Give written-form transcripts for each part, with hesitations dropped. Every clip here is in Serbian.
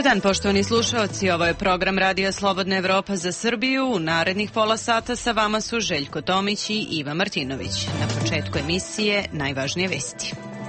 dan, poštovani slušaoci, ovo je program Radija Slobodna Evropa za Srbiju. U narednih pola sata sa vama su Željko Tomić i Iva Martinović. Na početku emisije najvažnije vesti.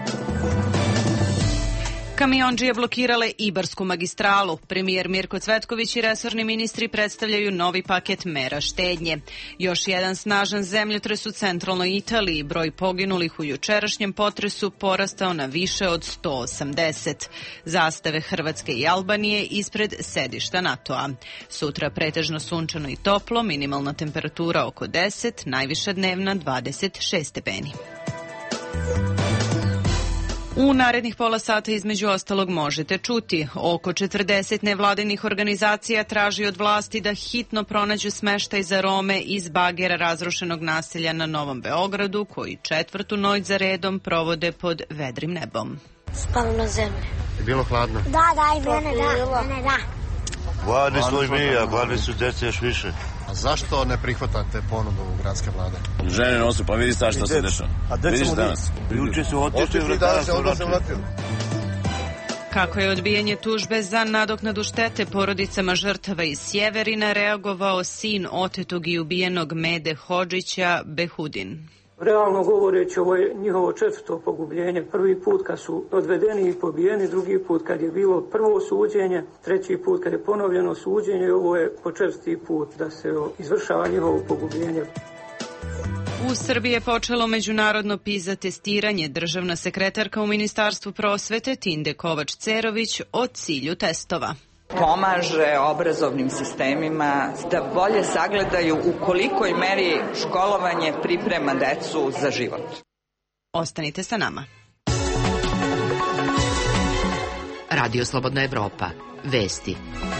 Kamiondžije blokirale Ibarsku magistralu. Premijer Mirko Cvetković i resorni ministri predstavljaju novi paket mera štednje. Još jedan snažan zemljotres u centralnoj Italiji. Broj poginulih u jučerašnjem potresu porastao na više od 180. Zastave Hrvatske i Albanije ispred sedišta NATO-a. Sutra pretežno sunčano i toplo, minimalna temperatura oko 10, najviša dnevna 26 stepeni. U narednih pola sata između ostalog možete čuti. Oko 40 nevladinih organizacija traži od vlasti da hitno pronađu smeštaj za Rome iz bagera razrušenog naselja na Novom Beogradu, koji četvrtu noć za redom provode pod vedrim nebom. Spalo na zemlji. Je bilo hladno? Da, i mene da. Gladni smo i mi, a gladni su djece još više. A zašto ne prihvatate ponudu gradske vlade? Žene nosu, pa vidi šta se dešava. Vidiš danas. Juče su otišli, danas se vratili. Kako je odbijanje tužbe za nadoknadu štete porodicama žrtava iz Sjeverina reagovao sin otetog i ubijenog Mede Hodžića, Behudin. Realno govoreći, ovo je njihovo četvrto pogubljenje. Prvi put kad su odvedeni i pobijeni, drugi put kad je bilo prvo suđenje, treći put kad je ponovljeno suđenje, ovo je po četvrti put da se izvršava njihovo pogubljenje. U Srbiji je počelo međunarodno PISA testiranje. Državna sekretarka u Ministarstvu prosvete Tinde Kovač-Cerović o cilju testova. Pomaže obrazovnim sistemima da bolje sagledaju u kolikoj meri školovanje priprema decu za život. Ostanite sa nama. Radio Slobodna Evropa. Vesti.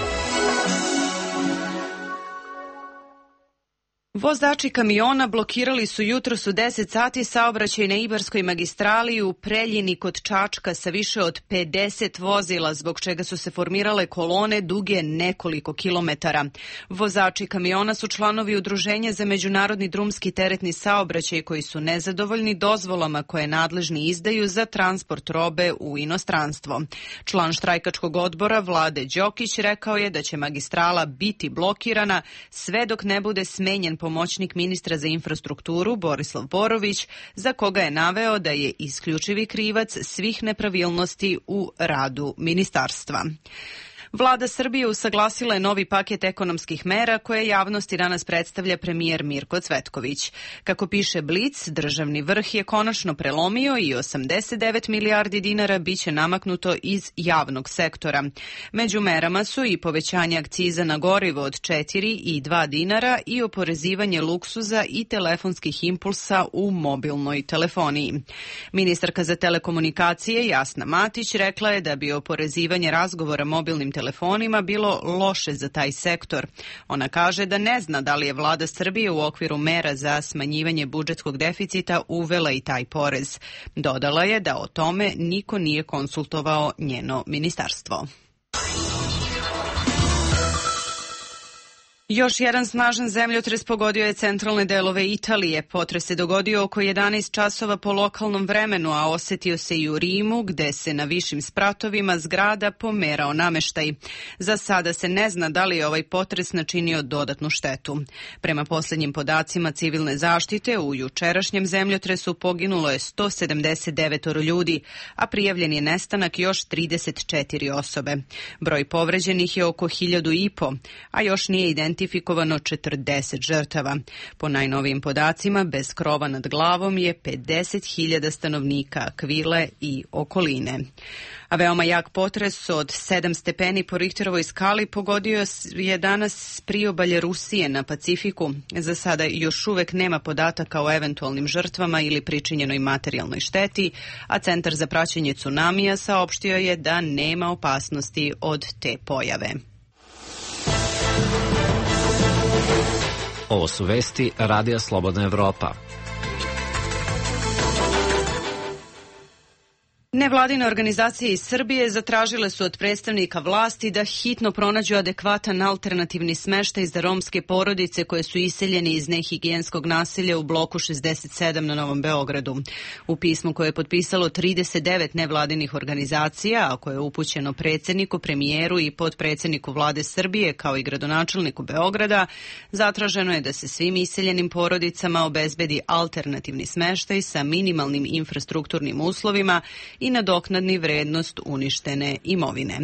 Vozači kamiona blokirali su jutros u 10 sati saobraćaj na Ibarskoj magistrali u Preljini kod Čačka sa više od 50 vozila, zbog čega su se formirale kolone duge nekoliko kilometara. Vozači kamiona su članovi Udruženja za međunarodni drumski teretni saobraćaj koji su nezadovoljni dozvolama koje nadležni izdaju za transport robe u inostranstvo. Član štrajkačkog odbora Vlade Đokić rekao je da će magistrala biti blokirana sve dok ne bude smenjen pomoćnik ministra za infrastrukturu Borislav Borović, za koga je naveo da je isključivi krivac svih nepravilnosti u radu ministarstva. Vlada Srbije usaglasila je novi paket ekonomskih mera koje javnosti danas predstavlja premijer Mirko Cvetković. Kako piše Blic, državni vrh je konačno prelomio i 89 milijardi dinara biće namaknuto iz javnog sektora. Među merama su i povećanje akciza na gorivo od 4 i 2 dinara i oporezivanje luksuza i telefonskih impulsa u mobilnoj telefoniji. Ministarka za telekomunikacije Jasna Matić rekla je da bi oporezivanje razgovora mobilnim telefonima bilo loše za taj sektor. Ona kaže da ne zna da li je vlada Srbije u okviru mera za smanjivanje budžetskog deficita uvela i taj porez. Dodala je da o tome niko nije konsultovao njeno ministarstvo. Još jedan snažan zemljotres pogodio je centralne delove Italije. Potres se dogodio oko 11 časova po lokalnom vremenu, a osetio se i u Rimu, gde se na višim spratovima zgrada pomerao nameštaj. Za sada se ne zna da li je ovaj potres načinio dodatnu štetu. Prema posljednjim podacima civilne zaštite, u jučerašnjem zemljotresu poginulo je 179 ljudi, a prijavljen je nestanak još 34 osobe. Broj povređenih je oko 1500, a još nije identifikovano 40 žrtava. Po najnovijim podacima, bez krova nad glavom je 50.000 stanovnika Akvile i okoline. A veoma jak potres od 7 stepeni po Richterovoj skali pogodio je danas priobalje Rusije na Pacifiku. Za sada još uvek nema podataka o eventualnim žrtvama ili pričinjenoj materijalnoj šteti, a Centar za praćenje tsunamija saopštio je da nema opasnosti od te pojave. Ovo su vesti Radija Slobodna Evropa. Nevladine organizacije iz Srbije zatražile su od predstavnika vlasti da hitno pronađu adekvatan alternativni smeštaj za romske porodice koje su iseljene iz nehigijenskog naselja u bloku 67 na Novom Beogradu. U pismu koje je potpisalo 39 nevladinih organizacija, a koje je upućeno predsjedniku, premijeru i potpredsjedniku vlade Srbije kao i gradonačelniku Beograda, zatraženo je da se svim iseljenim porodicama obezbedi alternativni smeštaj sa minimalnim infrastrukturnim uslovima i nadoknadni vrednost uništene imovine.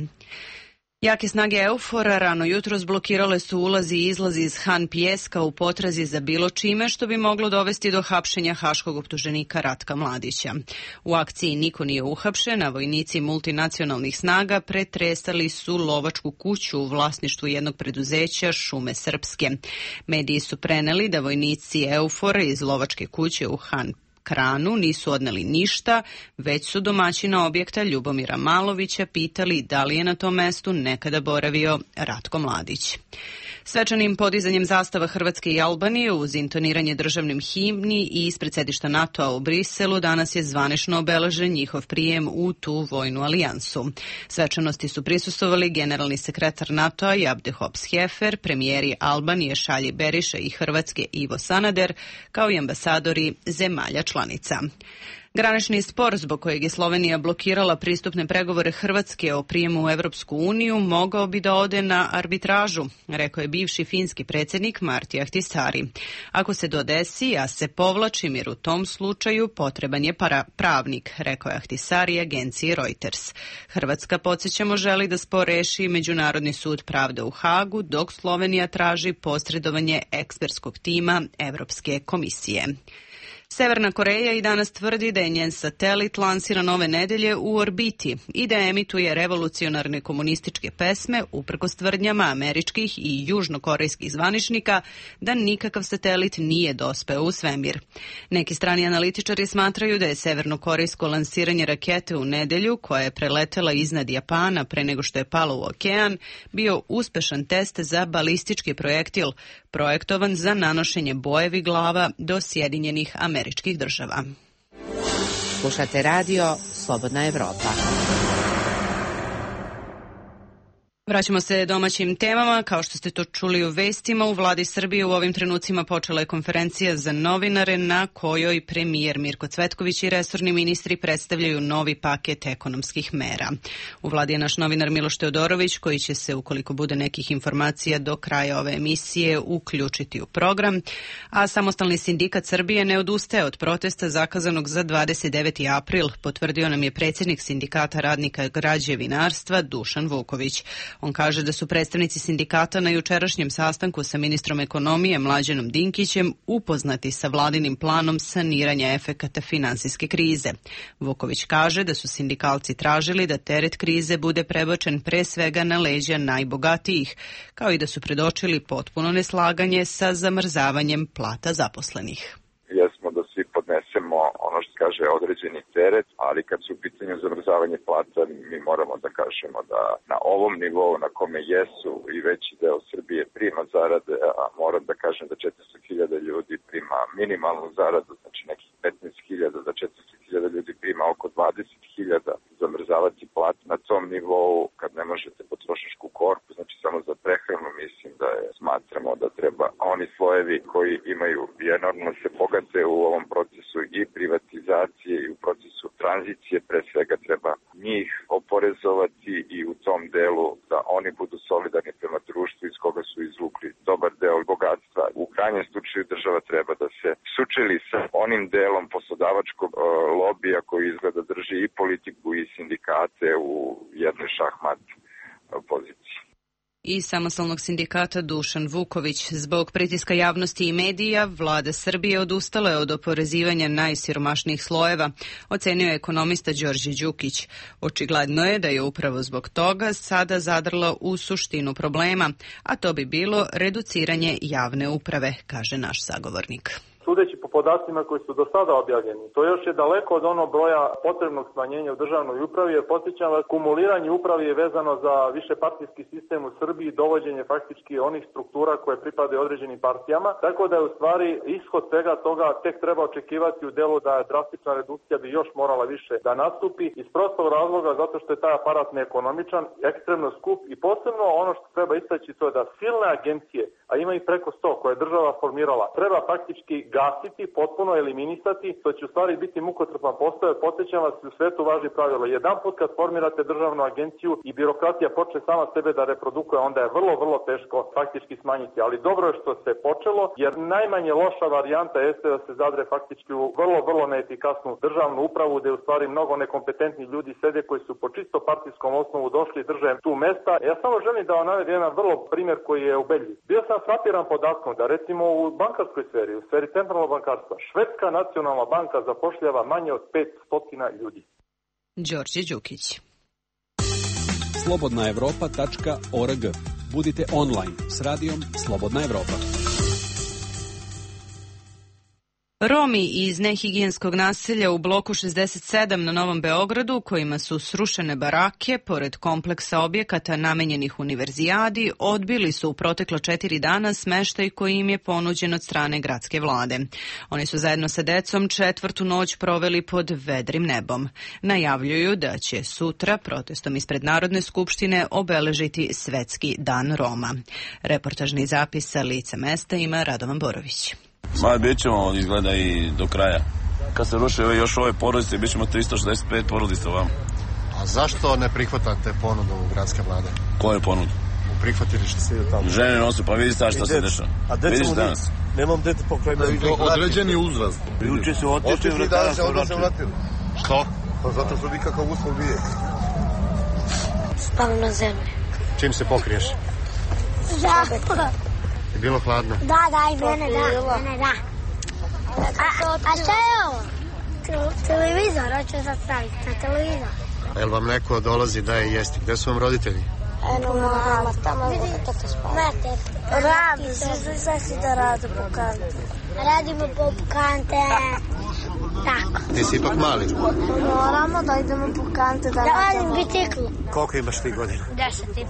Jake snage Eufora rano jutros blokirale su ulazi i izlazi iz Han Pijeska u potrazi za bilo čime što bi moglo dovesti do hapšenja haškog optuženika Ratka Mladića. U akciji niko nije uhapšen, a vojnici multinacionalnih snaga pretresali su lovačku kuću u vlasništvu jednog preduzeća Šume Srpske. Mediji su preneli da vojnici Eufora iz lovačke kuće u Han Kranu nisu odneli ništa, već su domaćina objekta Ljubomira Malovića pitali da li je na tom mestu nekada boravio Ratko Mladić. Svečanim podizanjem zastava Hrvatske i Albanije uz intoniranje državnim himni i ispred sedišta NATO-a u Briselu danas je zvanično obeležen njihov prijem u tu vojnu alijansu. Svečanosti su prisustvovali generalni sekretar NATO-a Jabde Hops-Hefer, premijeri Albanije Šalji Beriša i Hrvatske Ivo Sanader, kao i ambasadori zemalja članica. Granični spor zbog kojeg je Slovenija blokirala pristupne pregovore Hrvatske o prijemu u Evropsku uniju mogao bi da ode na arbitražu, rekao je bivši finski predsjednik Martti Ahtisaari. Ako se to desi, ja se povlačim jer u tom slučaju potreban je pravnik, rekao je Ahtisaari agenciji Reuters. Hrvatska, podsjećamo, želi da spor reši Međunarodni sud pravde u Hagu, dok Slovenija traži posredovanje ekspertskog tima Evropske komisije. Severna Koreja i danas tvrdi da je njen satelit lansiran ove nedelje u orbiti i da emituje revolucionarne komunističke pesme uprkos tvrdnjama američkih i južnokorejskih zvaničnika da nikakav satelit nije dospeo u svemir. Neki strani analitičari smatraju da je severnokorejsko lansiranje rakete u nedelju, koja je preletela iznad Japana pre nego što je pala u okean, bio uspešan test za balistički projektil, projektovan za nanošenje bojevi glava do Sjedinjenih Američkih Država. Slušate radio Slobodna Evropa. Vraćamo se domaćim temama. Kao što ste to čuli u vestima, u vladi Srbije u ovim trenucima počela je konferencija za novinare na kojoj premijer Mirko Cvetković i resorni ministri predstavljaju novi paket ekonomskih mera. U vladi je naš novinar Miloš Teodorović, koji će se, ukoliko bude nekih informacija do kraja ove emisije, uključiti u program. A Samostalni sindikat Srbije ne odustaje od protesta zakazanog za 29. april, potvrdio nam je predsjednik Sindikata radnika građevinarstva Dušan Vuković. On kaže da su predstavnici sindikata na jučerašnjem sastanku sa ministrom ekonomije Mlađanom Dinkićem upoznati sa vladinim planom saniranja efekata finansijske krize. Vuković kaže da su sindikalci tražili da teret krize bude prebačen pre svega na leđa najbogatijih, kao i da su predočili potpuno neslaganje sa zamrzavanjem plata zaposlenih. Jesmo da svi podnesemo ono što kaže određeni teret, ali kad su u pitanju zamrzavanje plata, mi moramo da kažemo da na ovom nivou na kome jesu i veći deo Srbije prima zarade, a moram da kažem da 400.000 ljudi prima minimalnu zaradu, znači nekih 15.000, da 400.000 ljudi prima oko 20.000, zamrzavati plat na tom nivou kad ne možete potrošačku korpu, znači samo za prehranu, mislim da smatramo da treba oni slojevi koji imaju i enormno se bogate u ovom procesu i privatizacije i u procesu tranzicije, pre svega treba njih oporezovati i u tom delu da oni budu solidarni prema društvu iz koga su izvukli dobar deo bogatstva. U krajnjem slučaju država treba da se sučeli sa onim delom poslodavačkog lobija koji izgleda drži i politiku i sindikate u jednoj šahmat poziciji. Iz Samostalnog sindikata Dušan Vuković. Zbog pritiska javnosti i medija, vlada Srbije odustala je od oporezivanja najsiromašnijih slojeva, ocenio je ekonomista Đorđe Đukić. Očigledno je da je upravo zbog toga sada zadrla u suštinu problema, a to bi bilo reduciranje javne uprave, kaže naš sagovornik. Sudeći po podacima koji su do sada objavljeni. To još je daleko od onog broja potrebnog smanjenja u državnoj upravi, jer podsjećam vas, kumuliranje upravi je vezano za višepartijski sistem u Srbiji, dovođenje faktički onih struktura koje pripadaju određenim partijama, tako da je u stvari ishod svega toga tek treba očekivati u delu da drastična redukcija bi još morala više da nastupi iz prostog razloga zato što je taj aparat neekonomičan, ekstremno skup i posebno ono što treba istaći to je da silne agencije, a ima i preko 100 koje je država formirala, treba faktički gasiti, potpuno eliminisati, to će u stvari biti mukotrpan posao, jer podsjećam vas, u svetu važi pravilo. Jedan put kad formirate državnu agenciju i birokratija počne sama sebe da reprodukuje, onda je vrlo, vrlo teško faktički smanjiti. Ali dobro je što se počelo, jer najmanje loša varijanta jeste da se zadre faktički u vrlo, vrlo neefikasnu državnu upravu, gde u stvari mnogo nekompetentni ljudi sede koji su po čisto partijskom osnovu došli i drže tu mesta. Ja samo želim da vam navedem jedan vrlo primjer koji je ubedljiv. Bio sam frapiran podatkom da recimo u bankarskoj sferi, u sferi centralnog bankarstva, Švedska nacionalna banka zapošljava manje od 500 ljudi. Đorđe Đukić. slobodnaevropa.org. Budite online s radijom Slobodna Evropa. Romi iz nehigijenskog naselja u bloku 67 na Novom Beogradu, kojima su srušene barake, pored kompleksa objekata namenjenih univerzijadi, odbili su u proteklo 4 dana smeštaj koji im je ponuđen od strane gradske vlade. Oni su zajedno sa decom 4. noć proveli pod vedrim nebom. Najavljuju da će sutra protestom ispred Narodne skupštine obeležiti Svetski dan Roma. Reportažni zapis sa lica mesta ima Radovan Borović. Ma, bit ćemo izgleda i do kraja. Kad se ruše još ove porodice, bit ćemo 365 porodica vam. A zašto ne prihvatate ponudu gradske vlade? Koje ponudu? Prihvatili što se tamo. Žene nosu, pa vidi sad šta se dešava. Vidiš danas. Nemam dete pokrajima. Određeni uzrast. Juče su otišli, danas se vratili. Što? Pa zato što nikakav uslov nije. Spavim na zemlji. Čim se pokriješ? Je bilo hladno? Da, i mene da. A šta je ovo? Televizor, hoću da staviti na televizor. A jel vam neko dolazi da je jesti? Gde su vam roditelji? Eno, mama, tamo je tata spava. Radi, sve si da rade po kante. Radimo po kante. Tako. Ti si ipak mali. Moramo da idemo po kante da radimo. Da radim biciklu. Koliko imaš ti godina? 10,5.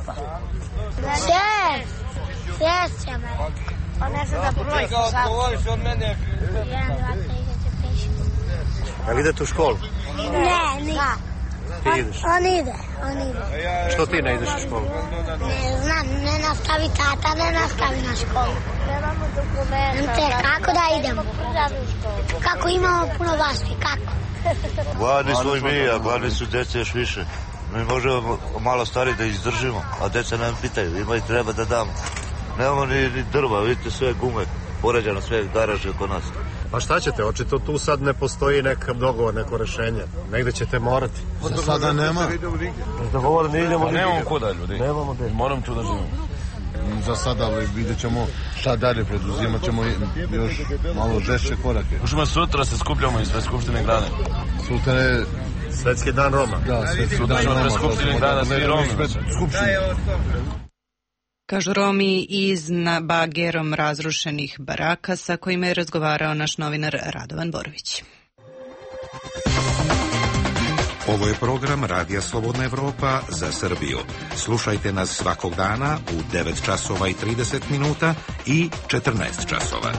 6 će me. Ona se da broj sad. Jedan, dva, tri, četiri, pet. A idete u školu? Ne, nije. Ti ideš? On ide. Što ti ne ideš u školu? Ne znam, ne nastavi tata, ne nastavi na školu. Nemamo dokumenta. Kako da idemo? Kako imamo puno vlasti, kako? Gladni smo i mi, a gladni su djece još više. Mi možemo malo stari da izdržimo, a djeca nam pitaju, ima i treba da damo. Nemamo ni drva, vidite sve gume, poređano sve garaže oko nas. Pa šta ćete, očito tu sad ne postoji nekav dogovor, neko rešenje. Negde ćete morati. Za sada nema. Dogovor ne idemo. Pa nemamo kuda, ljudi. Nemamo gde. Moram tu da živimo. Za sada vidjet ćemo šta dalje, preduzimat ćemo još malo žešće korake. Možemo sutra se skupljamo ispred Skupštine grada. Sutra je Svetski dan Roma. Da, Svetski dan Roma. Sutra ispred Skupštine grada svi Romi. Kažu Romi iz bagerom razrušenih baraka sa kojima je razgovarao naš novinar Radovan Borović. Ovo je program Radija Slobodna Evropa za Srbiju. Slušajte nas svakog dana u 9 časova i 30 minuta i 14 časova.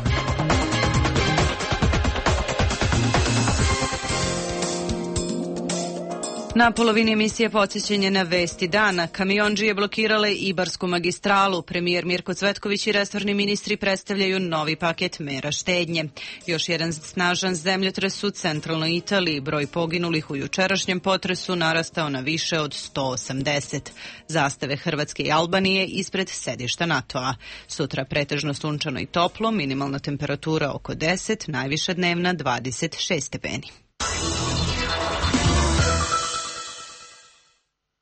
Na polovini emisije podsjećanje na vesti dana. Kamiondžije blokirale Ibarsku magistralu. Premijer Mirko Cvetković i resorni ministri predstavljaju novi paket mera štednje. Još jedan snažan zemljotres u centralnoj Italiji. Broj poginulih u jučerašnjem potresu narastao na više od 180. Zastave Hrvatske i Albanije ispred sedišta NATO-a. Sutra pretežno sunčano i toplo, minimalna temperatura oko 10, najviša dnevna 26 stepeni.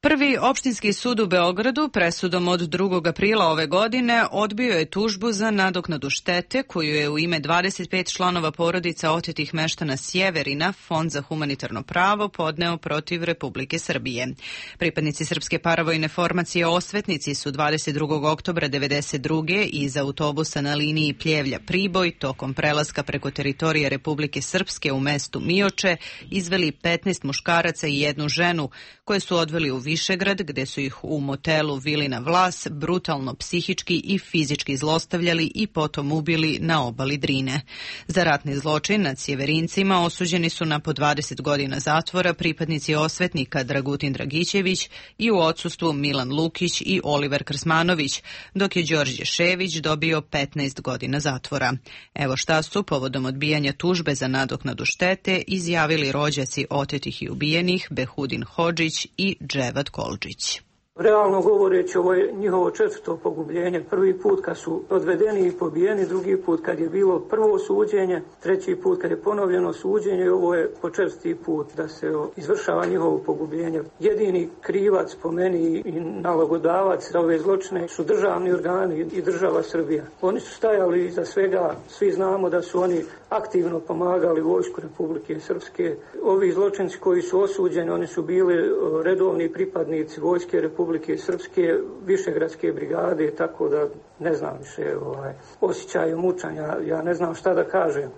Prvi opštinski sud u Beogradu presudom od 2. aprila ove godine odbio je tužbu za nadoknadu štete koju je u ime 25 članova porodica otetih meštana Sjeverina Fond za humanitarno pravo podneo protiv Republike Srbije. Pripadnici Srpske paravojne formacije Osvetnici su 22. oktobra 1992. iz autobusa na liniji Pljevlja-Priboj tokom prelaska preko teritorije Republike Srpske u mestu Mioče izveli 15 muškaraca i jednu ženu koje su odveli u Višegrad, gde su ih u motelu Vilina Vlas brutalno psihički i fizički zlostavljali i potom ubili na obali Drine. Za ratni zločin nad Sjeverincima osuđeni su na po 20 godina zatvora pripadnici Osvetnika Dragutin Dragićević i u odsustvu Milan Lukić i Oliver Krsmanović, dok je Đorđe Šević dobio 15 godina zatvora. Evo šta su povodom odbijanja tužbe za nadoknadu štete izjavili rođaci otetih i ubijenih Behudin Hodžić i Dževad Kolđić. Realno govoreći, ovo je njihovo 4. pogubljenje. Prvi put kad su odvedeni i pobijeni, drugi put kad je bilo prvo suđenje, treći put kad je ponovljeno suđenje i ovo je po 4. put da se izvršava njihovo pogubljenje. Jedini krivac po meni i nalogodavac za ove zločine su državni organi i država Srbija. Oni su stajali iza svega, svi znamo da su oni aktivno pomagali vojsku Republike Srpske. Ovi zločinci koji su osuđeni, oni su bili redovni pripadnici vojske Republike Srpske, Višegradske brigade, tako da ne znam više osjećaju mučanja, ja ne znam šta da kažem.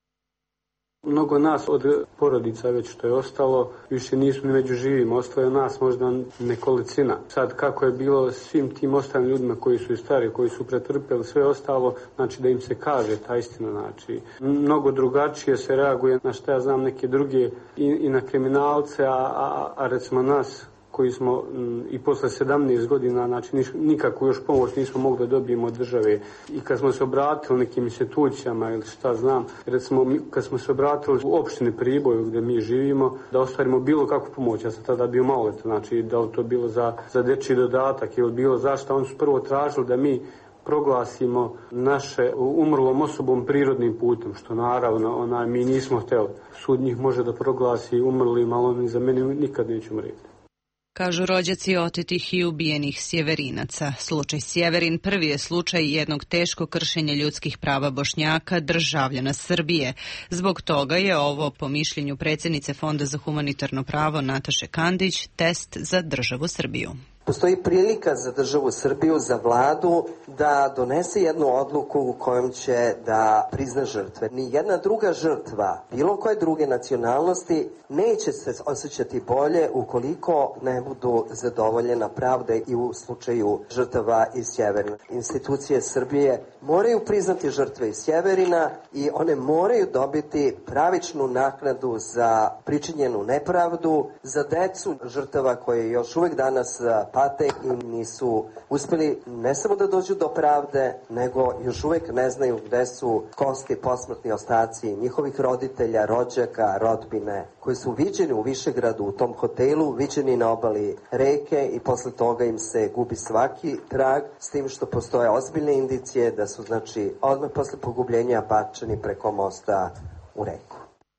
Mnogo nas od porodica već što je ostalo, više nisu ni među živima, ostalo je nas možda nekolicina. Sad kako je bilo svim tim ostalim ljudima koji su i stari, koji su pretrpeli sve ostalo, znači da im se kaže ta istina, znači mnogo drugačije se reaguje na šta ja znam neke druge i na kriminalce, a recimo nas koji smo i posle 17 godina, znači nikako još pomoć nismo mogli da dobijemo od države. I kad smo se obratili nekim institucijama ili šta znam, recimo kad smo se obratili u opštini Priboj gdje mi živimo, da ostvarimo bilo kakvu pomoć, ja sam tada bio maloletan, znači da li to bilo za dečji dodatak ili bilo zašto, oni su prvo tražili da mi proglasimo naše umrlom osobom prirodnim putem, što naravno mi nismo htjeli. Sud njih može da proglasi umrlim, ali oni za mene nikad neću umreti. Kažu rođaci otetih i ubijenih Sjeverinaca. Slučaj Sjeverin prvi je slučaj jednog teškog kršenja ljudskih prava Bošnjaka, državljana Srbije. Zbog toga je ovo, po mišljenju predsjednice Fonda za humanitarno pravo Nataše Kandić, test za državu Srbiju. Postoji prilika za državu Srbiju, za vladu, da donese jednu odluku u kojom će da prizna žrtve. Ni jedna druga žrtva, bilo koje druge nacionalnosti, neće se osjećati bolje ukoliko ne budu zadovoljena pravda i u slučaju žrtava iz Sjeverina. Institucije Srbije moraju priznati žrtve iz Sjeverina i one moraju dobiti pravičnu naknadu za pričinjenu nepravdu, za decu žrtava koje još uvek danas pate i nisu uspjeli ne samo da dođu do pravde, nego još uvijek ne znaju gde su kosti, posmrtni ostaci njihovih roditelja, rođaka, rodbine, koji su viđeni u Višegradu u tom hotelu, viđeni na obali reke i posle toga im se gubi svaki trag, s tim što postoje ozbiljne indicije da su znači odmah posle pogubljenja bačeni preko mosta u reku.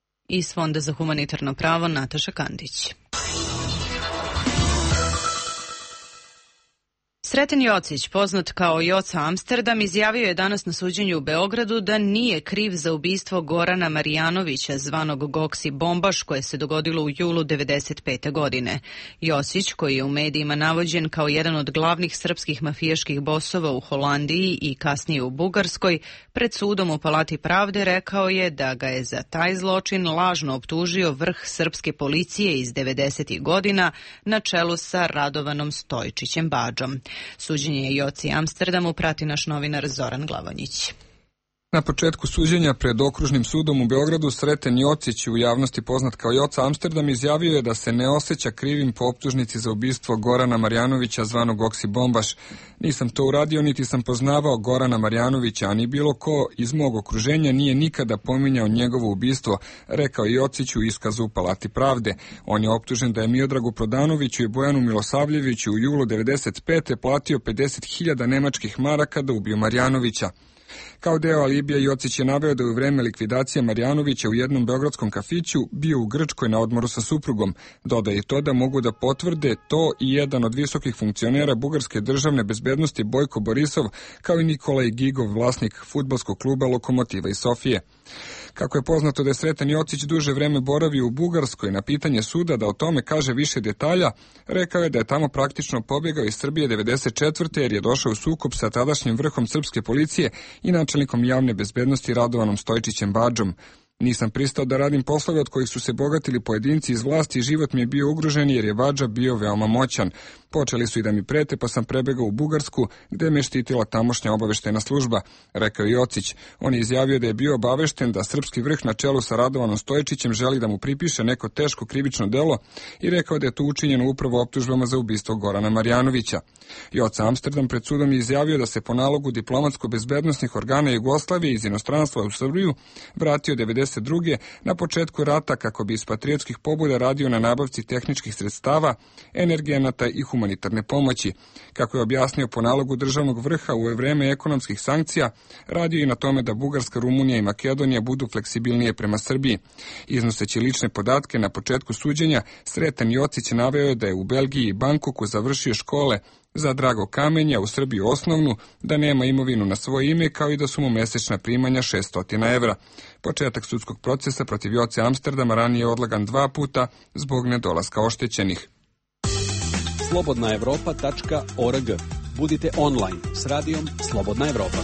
Iz Fonda za humanitarno pravo Nataša Kandić. Sreten Jocić, poznat kao Joca Amsterdam, izjavio je danas na suđenju u Beogradu da nije kriv za ubistvo Gorana Marjanovića, zvanog Goksi Bombaš, koje se dogodilo u julu 1995. godine. Jocić, koji je u medijima navođen kao jedan od glavnih srpskih mafijaških bosova u Holandiji i kasnije u Bugarskoj, pred sudom u Palati pravde rekao je da ga je za taj zločin lažno optužio vrh srpske policije iz 90. godina na čelu sa Radovanom Stojčićem Badžom. Suđenje Joci Amsterdamu prati naš novinar Zoran Glavonjić. Na početku suđenja pred okružnim sudom u Beogradu Sreten Jocić, u javnosti poznat kao Joca Amsterdam, izjavio je da se ne osjeća krivim po optužnici za ubistvo Gorana Marjanovića, zvanog Goksi Bombaš. Nisam to uradio, niti sam poznavao Gorana Marjanovića, a ni bilo ko iz mog okruženja nije nikada pominjao njegovo ubistvo, rekao Jocić u iskazu u Palati pravde. On je optužen da je Miodragu Prodanoviću i Bojanu Milosavljeviću u julu 1995. platio 50.000 nemačkih maraka da ubiju Marjanovića. Kao deo alibija Jocić je naveo da je u vreme likvidacije Marjanovića u jednom beogradskom kafiću bio u Grčkoj na odmoru sa suprugom. Dodaje to da mogu da potvrde to i jedan od visokih funkcionera bugarske državne bezbednosti Bojko Borisov, kao i Nikolaj Gigov, vlasnik fudbalskog kluba Lokomotiva iz Sofije. Kako je poznato da je Sreten Jocić duže vreme boravio u Bugarskoj, na pitanje suda da o tome kaže više detalja, rekao je da je tamo praktično pobjegao iz Srbije 1994. jer je došao u sukob sa tadašnjim vrhom srpske policije i načelnikom javne bezbednosti Radovanom Stojčićem Badžom. Nisam pristao da radim poslove od kojih su se bogatili pojedinci iz vlasti i život mi je bio ugrožen jer je Badža bio veoma moćan. Počeli su i da mi prete pa sam prebegao u Bugarsku gde me je štitila tamošnja obaveštena služba, rekao je Jocić. On je izjavio da je bio obavešten da srpski vrh na čelu sa Radovanom Stojčićem želi da mu pripiše neko teško krivično delo i rekao da je to učinjeno upravo optužbama za ubistvo Gorana Marjanovića. Joca Amsterdam pred sudom je izjavio da se po nalogu diplomatsko-bezbednosnih organa Jugoslavije iz inostranstva u Srbiju vratio 1992. na početku rata kako bi iz patriotskih pobuda radio na nabavci tehničkih sredstava, energenata i humanitarne pomoći. Kako je objasnio, po nalogu državnog vrha u vreme ekonomskih sankcija radio i na tome da Bugarska, Rumunija i Makedonija budu fleksibilnije prema Srbiji. Iznoseći lične podatke na početku suđenja, Sreten Jocić naveo je da je u Belgiji i Bankoku završio škole za drago kamenja, u Srbiji osnovnu, da nema imovinu na svoje ime, kao i da su mu mesečna primanja 600 evra. Početak sudskog procesa protiv Joce Amsterdama ranije je odlagan 2 puta zbog nedolaska oštećenih. slobodnaevropa.org. Budite online s radijom Slobodna Evropa.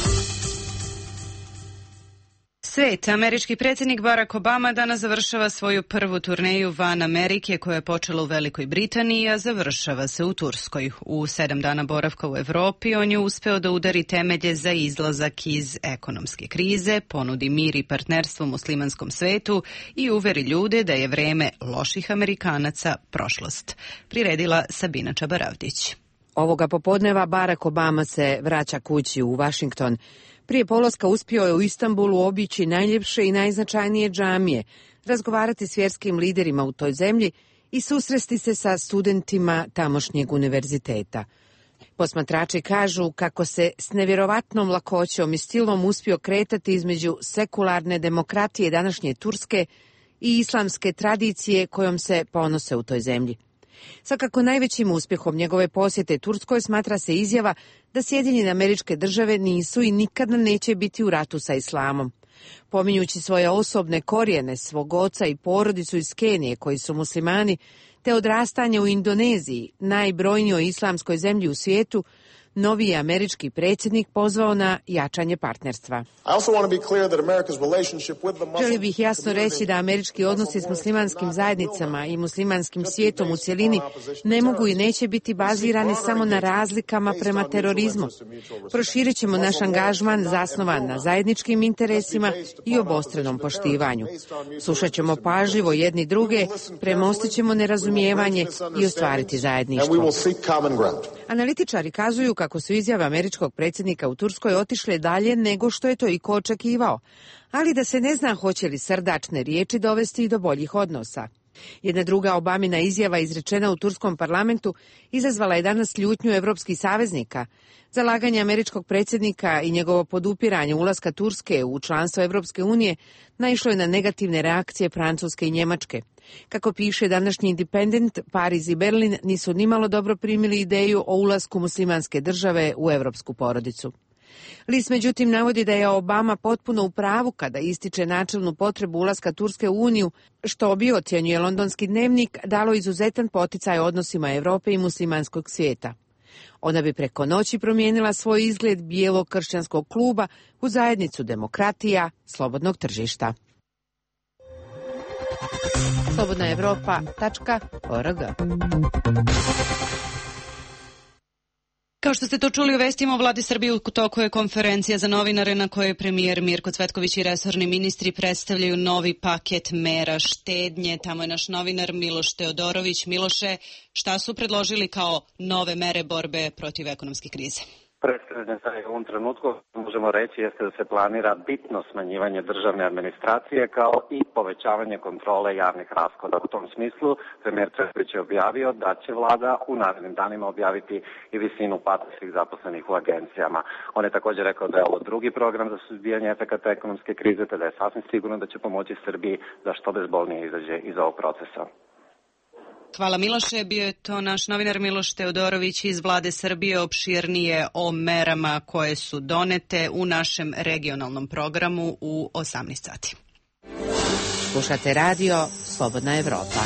Svet. Američki predsjednik Barack Obama danas završava svoju prvu turneju van Amerike koja je počela u Velikoj Britaniji, a završava se u Turskoj. U 7 dana boravka u Evropi on je uspeo da udari temelje za izlazak iz ekonomske krize, ponudi mir i partnerstvo muslimanskom svetu i uveri ljude da je vreme loših Amerikanaca prošlost. Priredila Sabina Čabaravdić. Ovoga popodneva Barack Obama se vraća kući u Washington. Prije polaska uspio je u Istanbulu obići najljepše i najznačajnije džamije, razgovarati s vjerskim liderima u toj zemlji i susresti se sa studentima tamošnjeg univerziteta. Posmatrači kažu kako se s nevjerovatnom lakoćom i stilom uspio kretati između sekularne demokratije današnje Turske i islamske tradicije kojom se ponose u toj zemlji. Svakako najvećim uspjehom njegove posjete Turskoj smatra se izjava da Sjedinjene Američke Države nisu i nikada neće biti u ratu sa islamom. Pominjući svoje osobne korijene, svog oca i porodicu iz Kenije koji su muslimani, te odrastanje u Indoneziji, najbrojnijoj islamskoj zemlji u svijetu, novi je američki predsjednik pozvao na jačanje partnerstva. Želio bih jasno reći da američki odnosi s muslimanskim zajednicama i muslimanskim svijetom u cjelini ne mogu i neće biti bazirani samo na razlikama prema terorizmu. Proširit ćemo naš angažman zasnovan na zajedničkim interesima i obostranom poštivanju. Slušat ćemo pažljivo jedni druge, premostit ćemo nerazumijevanje i ostvariti zajedništvo. Analitičari kazuju kako su izjave američkog predsjednika u Turskoj otišle dalje nego što je to i ko očekivao, ali da se ne zna hoće li srdačne riječi dovesti i do boljih odnosa. Jedna druga Obamina izjava izrečena u turskom parlamentu izazvala je danas ljutnju evropskih saveznika. Zalaganje američkog predsjednika i njegovo podupiranje ulaska Turske u članstvo Evropske unije naišlo je na negativne reakcije Francuske i Njemačke. Kako piše današnji Independent, Pariz i Berlin nisu nimalo dobro primili ideju o ulasku muslimanske države u evropsku porodicu. List međutim navodi da je Obama potpuno u pravu kada ističe načelnu potrebu ulaska Turske u Uniju, što bi, ocjenjuje londonski dnevnik, dalo izuzetan poticaj odnosima Europe i muslimanskog svijeta. Ona bi preko noći promijenila svoj izgled bijelog kršćanskog kluba u zajednicu demokratija, slobodnog tržišta. slobodnaevropa.org. Kao što ste to čuli u vestima, u vladi Srbije u toku je konferencija za novinare na kojoj premijer Mirko Cvetković i resorni ministri predstavljaju novi paket mera štednje. Tamo je naš novinar Miloš Teodorović. Miloše, šta su predložili kao nove mere borbe protiv ekonomske krize? predstavljene za u ovom trenutku, možemo reći, jeste da se planira bitno smanjivanje državne administracije kao i povećavanje kontrole javnih rashoda. U tom smislu, premijer Cvetković je objavio da će vlada u narednim danima objaviti i visinu plata svih zaposlenih u agencijama. On je također rekao da je ovo drugi program za suzbijanje efekata ekonomske krize, te da je sasvim sigurno da će pomoći Srbiji da što bezbolnije izađe iz ovog procesa. Hvala Miloše, bio je to naš novinar Miloš Teodorović iz Vlade Srbije, opširnije o merama koje su donete u našem regionalnom programu u 18 sati. Slušate radio Slobodna Evropa.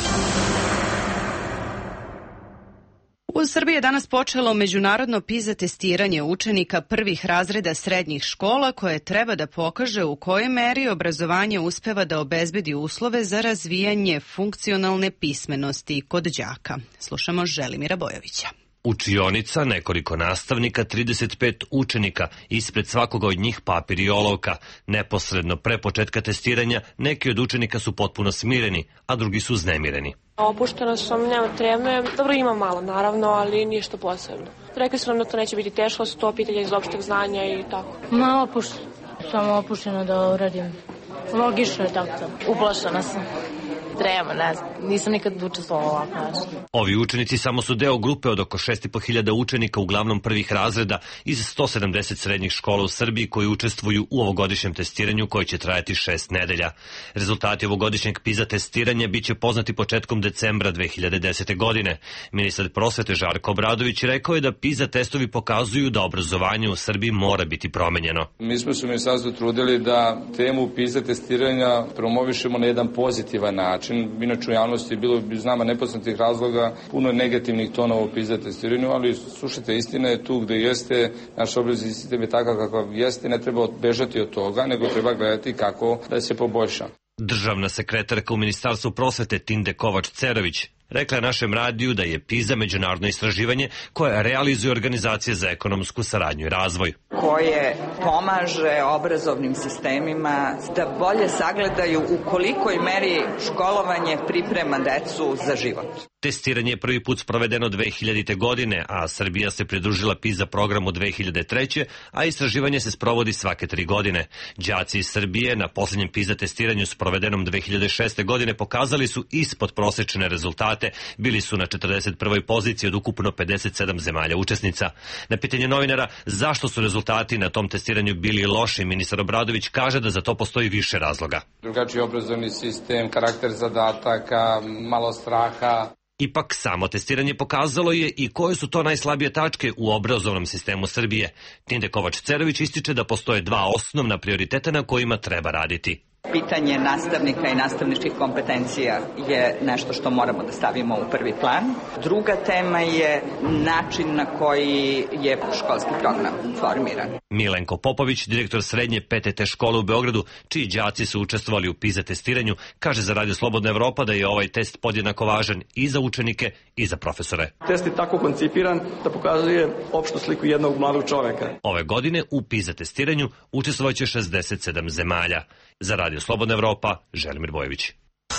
U Srbiji je danas počelo međunarodno PISA testiranje učenika prvih razreda srednjih škola koje treba da pokaže u kojoj meri obrazovanje uspeva da obezbedi uslove za razvijanje funkcionalne pismenosti kod đaka. Slušamo Želimira Bojovića. Učionica, nekoliko nastavnika, 35 učenika, ispred svakoga od njih papir i olovka. Neposredno pre početka testiranja neki od učenika su potpuno smireni, a drugi su uznemireni. Opušteno sam, nema treme. Dobro, ima malo, naravno, ali ništa posebno. Rekli su nam da to neće biti teško, su to pitanje iz opšteg znanja i tako. Malo opušteno, samo opušteno da uradim. Logično je tako. Uplašena sam. Trema, ne znam, nisam nikad učestvovala ovako nešto. Ovi učenici samo su deo grupe od oko 6.500 učenika, uglavnom prvih razreda, iz 170 srednjih škola u Srbiji koji učestvuju u ovogodišnjem testiranju koje će trajati 6 nedelja. Rezultati ovogodišnjeg PISA testiranja biće poznati početkom decembra 2010. godine. Ministar prosvete Žarko Obradović rekao je da PISA testovi pokazuju da obrazovanje u Srbiji mora biti promenjeno. Mi smo se u ministarstvu trudili da temu PISA testiranja promovišemo na jedan pozitivan način. Inače u javnosti bilo bi iz nama nepoznatih razloga puno negativnih tonova u PISA testiranju, ali slušajte, istina je tu gde jeste, naš obrazovni sistem je takav kakav jeste, ne treba bežati od toga, nego treba gledati kako da se poboljša. Državna sekretarka u Ministarstvu prosvete Tinde Kovač-Cerović rekla je našem radiju da je PISA međunarodno istraživanje koje realizuje Organizacija za ekonomsku saradnju i razvoj. Koje pomaže obrazovnim sistemima da bolje sagledaju u kolikoj meri školovanje priprema decu za život. Testiranje je prvi put sprovedeno 2000. godine, a Srbija se pridružila PISA programu 2003. a istraživanje se sprovodi svake 3 godine. Đaci iz Srbije na posljednjem PISA testiranju sprovedenom 2006. godine pokazali su ispod prosečne rezultate, bili su na 41. poziciji od ukupno 57 zemalja učesnica. Na pitanje novinara zašto su rezultati na tom testiranju bili loši, ministar Obradović kaže da za to postoji više razloga. Drugačiji obrazovni sistem, karakter zadataka, malo straha. Ipak samo testiranje pokazalo je i koje su to najslabije tačke u obrazovnom sistemu Srbije. Tinde Kovač-Cerović ističe da postoje 2 osnovna prioriteta na kojima treba raditi. Pitanje nastavnika i nastavničkih kompetencija je nešto što moramo da stavimo u prvi plan. Druga tema je način na koji je školski program formiran. Milenko Popović, direktor srednje PTT škole u Beogradu, čiji đaci su učestvovali u PISA testiranju, kaže za Radio Slobodna Evropa da je ovaj test podjednako važan i za učenike i za profesore. Test je tako koncipiran da pokazuje opštu sliku jednog mladog čoveka. Ove godine u PISA testiranju učestvovaće 67 zemalja. Za Radio Slobodna Evropa, Želimir Bojović.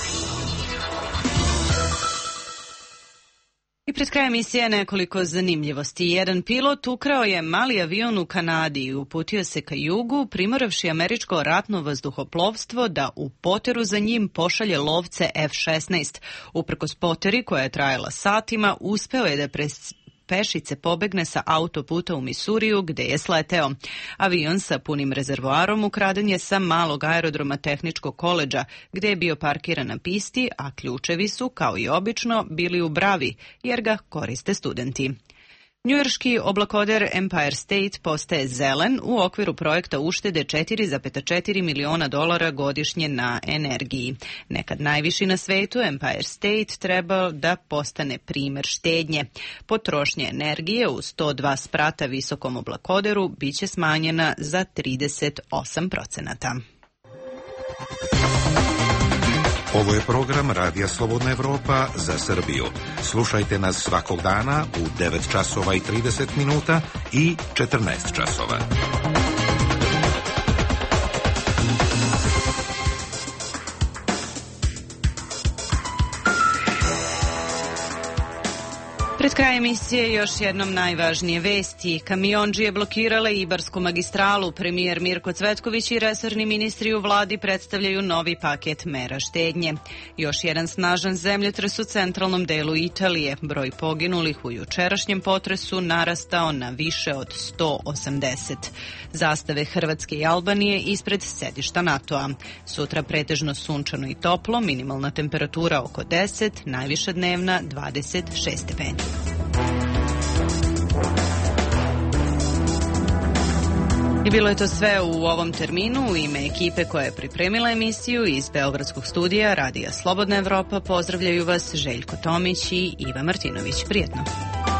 I pred krajem emisije nekoliko zanimljivosti. Jedan pilot ukrao je mali avion u Kanadi i uputio se ka jugu, primoravši američko ratno vazduhoplovstvo da u poteru za njim pošalje lovce F-16. Uprkos poteri koja je trajala satima, uspeo je da pešice pobegne sa autoputa u Misuriju gde je sleteo. Avion sa punim rezervoarom ukraden je sa malog aerodroma Tehničkog koledža gde je bio parkiran na pisti, a ključevi su, kao i obično, bili u bravi jer ga koriste studenti. Njujorški oblakoder Empire State postaje zelen u okviru projekta uštede $4,4 miliona godišnje na energiji. Nekad najviši na svetu, Empire State treba da postane primer štednje. Potrošnja energije u 102 sprata visokom oblakoderu biće smanjena za 38%. Ovo je program Radija Slobodna Evropa za Srbiju. Slušajte nas svakog dana u 9 časova i 30 minuta i 14 časova. Pred krajem emisije još jednom najvažnije vesti. Kamiondžije blokirale Ibarsku magistralu. Premijer Mirko Cvetković i resorni ministri u vladi predstavljaju novi paket mera štednje. Još jedan snažan zemljotres u centralnom delu Italije. Broj poginulih u jučerašnjem potresu narastao na više od 180. Zastave Hrvatske i Albanije ispred sedišta NATO-a. Sutra pretežno sunčano i toplo, minimalna temperatura oko 10, najviša dnevna 26 stepeni. I bilo je to sve u ovom terminu. U ime ekipe koja je pripremila emisiju iz Beogradskog studija Radija Slobodna Evropa pozdravljaju vas Željko Tomić i Iva Martinović. Prijetno.